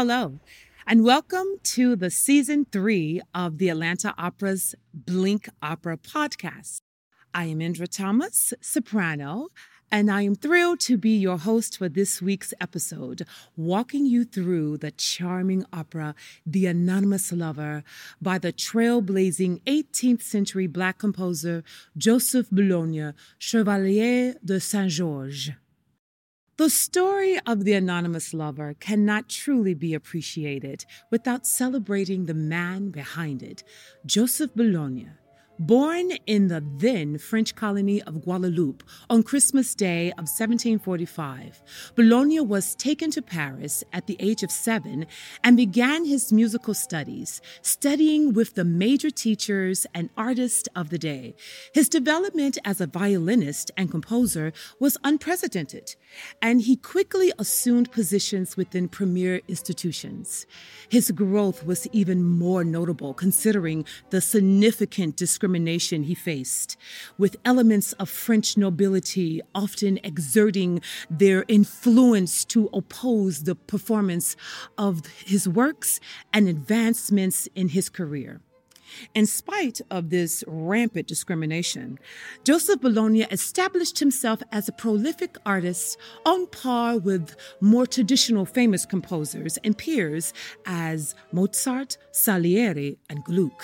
Hello, and welcome to the season 3 of the Atlanta Opera's Blink Opera podcast. I am Indra Thomas, soprano, and I am thrilled to be your host for this week's episode, walking you through the charming opera, The Anonymous Lover, by the trailblazing 18th century Black composer Joseph Boulogne, Chevalier de Saint-Georges. The story of the anonymous lover cannot truly be appreciated without celebrating the man behind it, Joseph Boulogne. Born in the then French colony of Guadeloupe on Christmas Day of 1745, Boulogne was taken to Paris at the age of 7 and began his musical studies, studying with the major teachers and artists of the day. His development as a violinist and composer was unprecedented, and he quickly assumed positions within premier institutions. His growth was even more notable considering the significant discrimination he faced, with elements of French nobility often exerting their influence to oppose the performance of his works and advancements in his career. In spite of this rampant discrimination, Joseph Boulogne established himself as a prolific artist on par with more traditional famous composers and peers as Mozart, Salieri, and Gluck.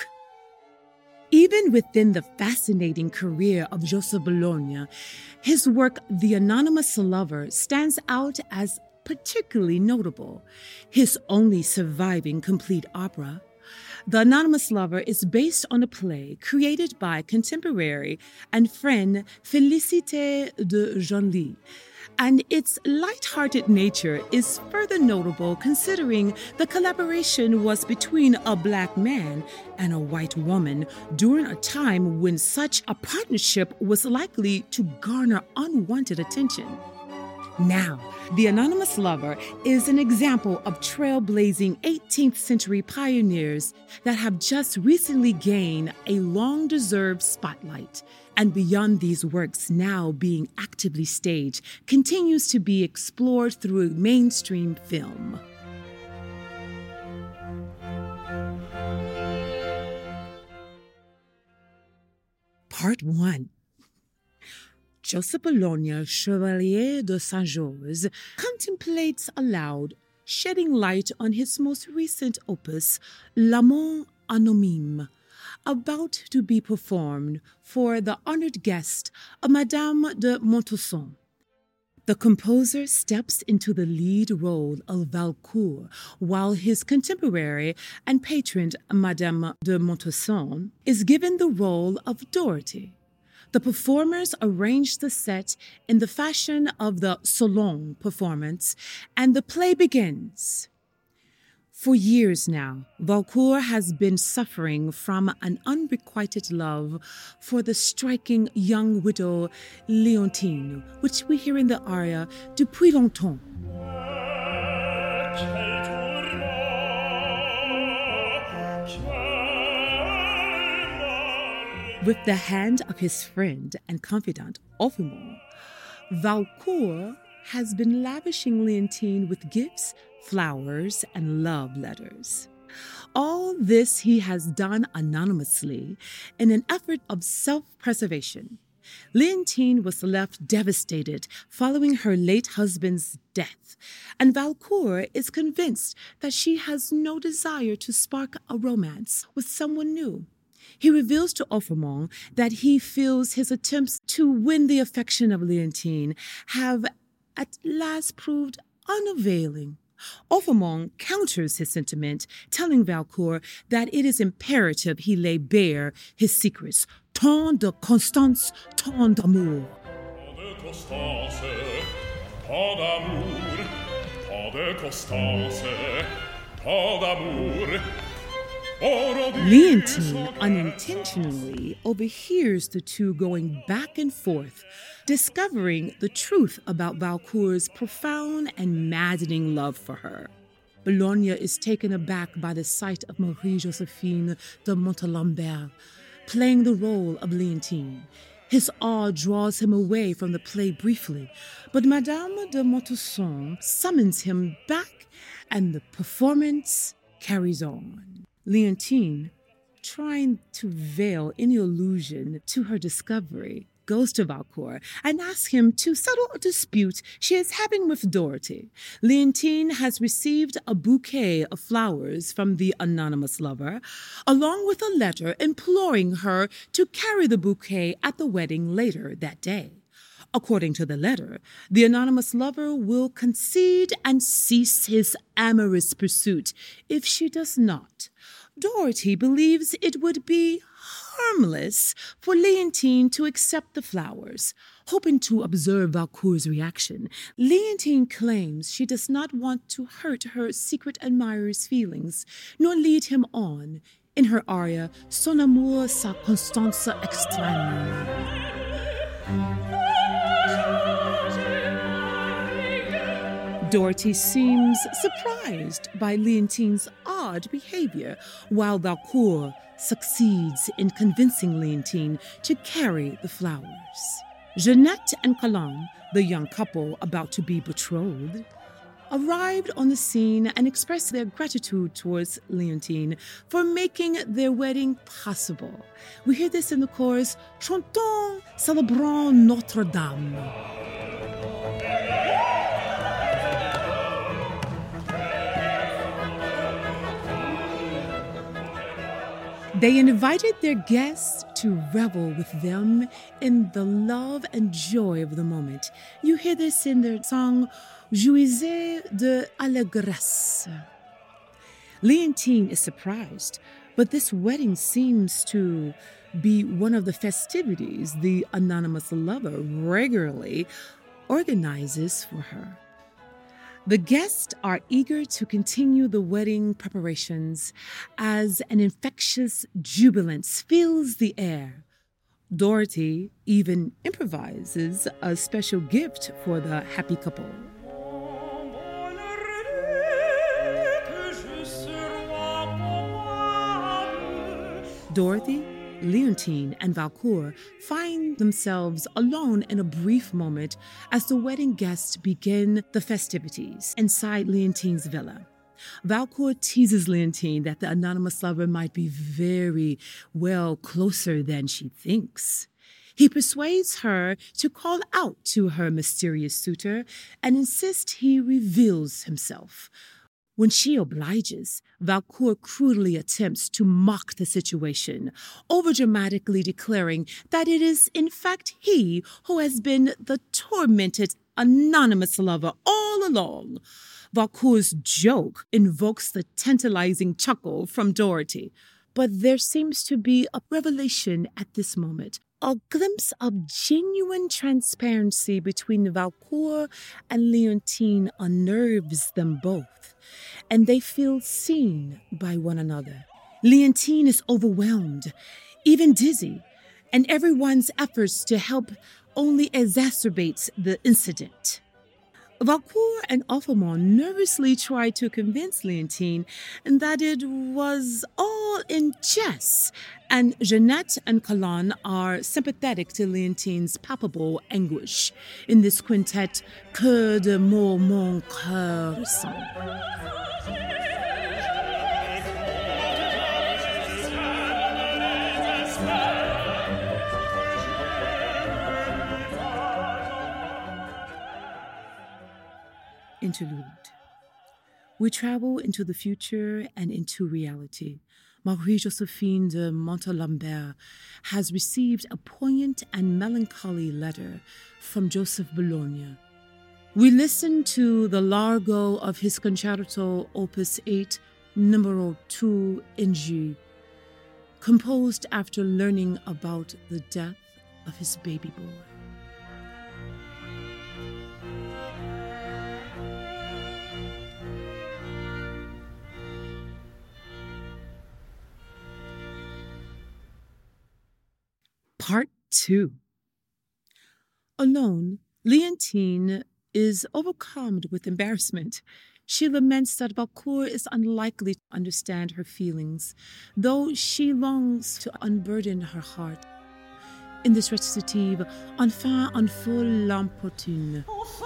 Even within the fascinating career of Joseph Boulogne, his work, The Anonymous Lover, stands out as particularly notable. His only surviving complete opera, The Anonymous Lover, is based on a play created by contemporary and friend Félicité de Genlis, and its light-hearted nature is further notable considering the collaboration was between a Black man and a white woman during a time when such a partnership was likely to garner unwanted attention. Now, The Anonymous Lover is an example of trailblazing 18th century pioneers that have just recently gained a long-deserved spotlight. And beyond these works now being actively staged, continues to be explored through mainstream film. Part 1. Joseph Boulogne, Chevalier de Saint-Georges, contemplates aloud, shedding light on his most recent opus, L'Amant Anonyme, about to be performed for the honored guest of Madame de Montesson. The composer steps into the lead role of Valcour, while his contemporary and patron, Madame de Montesson, is given the role of Dorothy. The performers arrange the set in the fashion of the Salon performance, and the play begins. For years now, Valcour has been suffering from an unrequited love for the striking young widow Leontine, which we hear in the aria Depuis longtemps. With the hand of his friend and confidant, Offimont, Valcour has been lavishing Leontine with gifts, flowers, and love letters. All this he has done anonymously in an effort of self-preservation. Leontine was left devastated following her late husband's death, and Valcour is convinced that she has no desire to spark a romance with someone new. He reveals to Offimont that he feels his attempts to win the affection of Leontine have at last proved unavailing. Offimont counters his sentiment, telling Valcour that it is imperative he lay bare his secrets. Tant de constance, tant d'amour. Tant de constance, tant d'amour. Tant de constance, tant d'amour. Leontine unintentionally overhears the two going back and forth, discovering the truth about Valcour's profound and maddening love for her. Boulogne is taken aback by the sight of Marie-Joséphine de Montalembert playing the role of Leontine. His awe draws him away from the play briefly, but Madame de Montesson summons him back and the performance carries on. Leontine, trying to veil any allusion to her discovery, goes to Valcour and asks him to settle a dispute she is having with Dorothy. Leontine has received a bouquet of flowers from the anonymous lover, along with a letter imploring her to carry the bouquet at the wedding later that day. According to the letter, the anonymous lover will concede and cease his amorous pursuit if she does not. Dorothy believes it would be harmless for Leontine to accept the flowers. Hoping to observe Valcour's reaction, Leontine claims she does not want to hurt her secret admirer's feelings, nor lead him on in her aria Son amour sa constance extrême. Dorothy seems surprised by Leontine's odd behavior, while Valcour succeeds in convincing Leontine to carry the flowers. Jeannette and Colin, the young couple about to be betrothed, arrived on the scene and expressed their gratitude towards Leontine for making their wedding possible. We hear this in the chorus, Chantons, célébrons Notre-Dame. They invited their guests to revel with them in the love and joy of the moment. You hear this in their song, Jouissez de allégresse. Leontine is surprised, but this wedding seems to be one of the festivities the anonymous lover regularly organizes for her. The guests are eager to continue the wedding preparations as an infectious jubilance fills the air. Dorothy even improvises a special gift for the happy couple. Dorothy, Leontine, and Valcour find themselves alone in a brief moment as the wedding guests begin the festivities inside Leontine's villa. Valcour teases Leontine that the anonymous lover might be very well closer than she thinks. He persuades her to call out to her mysterious suitor and insists he reveals himself. When she obliges, Valcour crudely attempts to mock the situation, overdramatically declaring that it is in fact he who has been the tormented anonymous lover all along. Valcour's joke invokes the tantalizing chuckle from Dorothy, but there seems to be a revelation at this moment. A glimpse of genuine transparency between Valcour and Leontine unnerves them both, and they feel seen by one another. Leontine is overwhelmed, even dizzy, and everyone's efforts to help only exacerbates the incident. Valcour and Offalmont nervously try to convince Leontine that it was all in jest, and Jeannette and Colin are sympathetic to Leontine's palpable anguish in this quintet, Que de mots mon cœur sent. Interlude. We travel into the future and into reality. Marie-Joséphine de Montalembert has received a poignant and melancholy letter from Joseph Bologna. We listen to the Largo of his Concerto Opus 8, Numero 2 in G, composed after learning about the death of his baby boy. Part 2. Alone, Leontine is overcome with embarrassment. She laments that Valcour is unlikely to understand her feelings, though she longs to unburden her heart. in this recitative, Enfin une folle l'importune.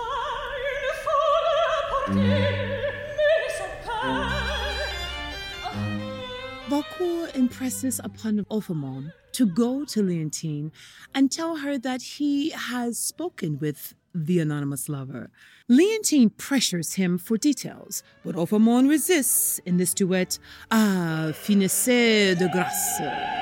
Valcour impresses upon Ophémon to go to Leontine and tell her that he has spoken with the anonymous lover. Leontine pressures him for details, but Ophémon resists in this duet, Ah, finissez de grâce.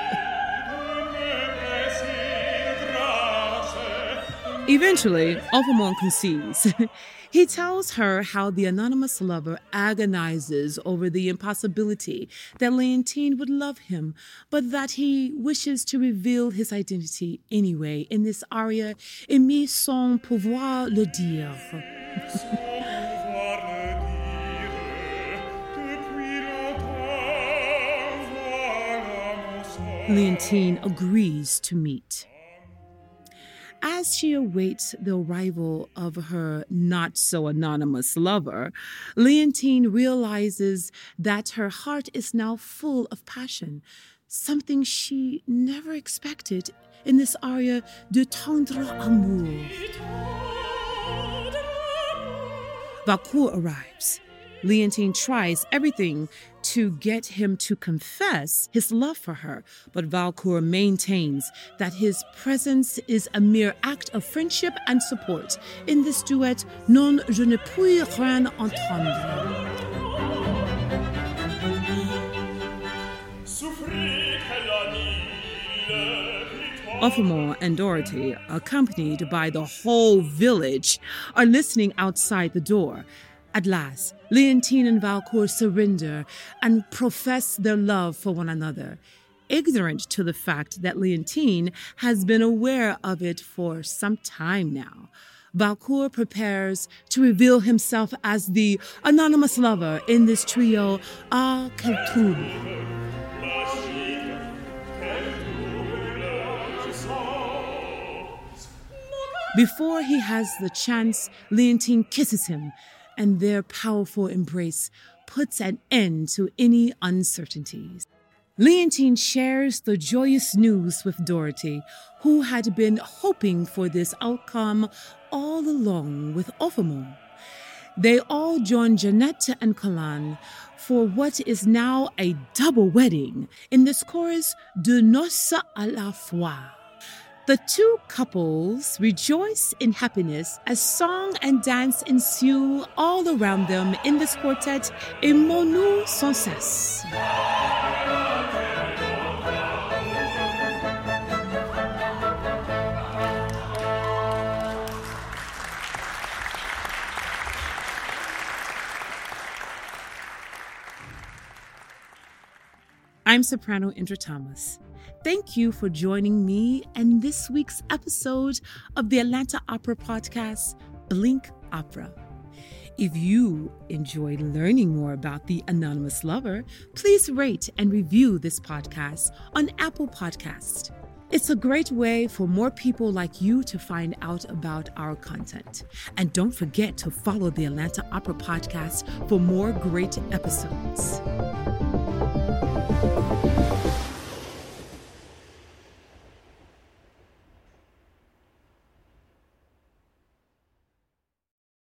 Eventually, Ophémon concedes. He tells her how the anonymous lover agonizes over the impossibility that Leontine would love him, but that he wishes to reveal his identity anyway in this aria, Aimer sans pouvoir le dire. Leontine agrees to meet. As she awaits the arrival of her not-so-anonymous lover, Leontine realizes that her heart is now full of passion, something she never expected in this aria de tendre amour. Valcour arrives. Leontine tries everything to get him to confess his love for her, but Valcour maintains that his presence is a mere act of friendship and support in this duet, Non, je ne puis rien entendre. Ophémon and Dorothy, accompanied by the whole village, are listening outside the door. At last, Leontine and Valcour surrender and profess their love for one another, ignorant to the fact that Leontine has been aware of it for some time now. Valcour prepares to reveal himself as the anonymous lover in this trio, Ah, quel tour. Before he has the chance, Leontine kisses him, and their powerful embrace puts an end to any uncertainties. Leontine shares the joyous news with Dorothy, who had been hoping for this outcome all along with Ophémon. They all join Jeannette and Colin for what is now a double wedding in this chorus de Noces à la fois. The two couples rejoice in happiness as song and dance ensue all around them in this quartet, Aimons-nous sans cesse. I'm soprano Indra Thomas. Thank you for joining me in this week's episode of the Atlanta Opera Podcast, Blink Opera. If you enjoyed learning more about the anonymous lover, please rate and review this podcast on Apple Podcasts. It's a great way for more people like you to find out about our content. And don't forget to follow the Atlanta Opera Podcast for more great episodes.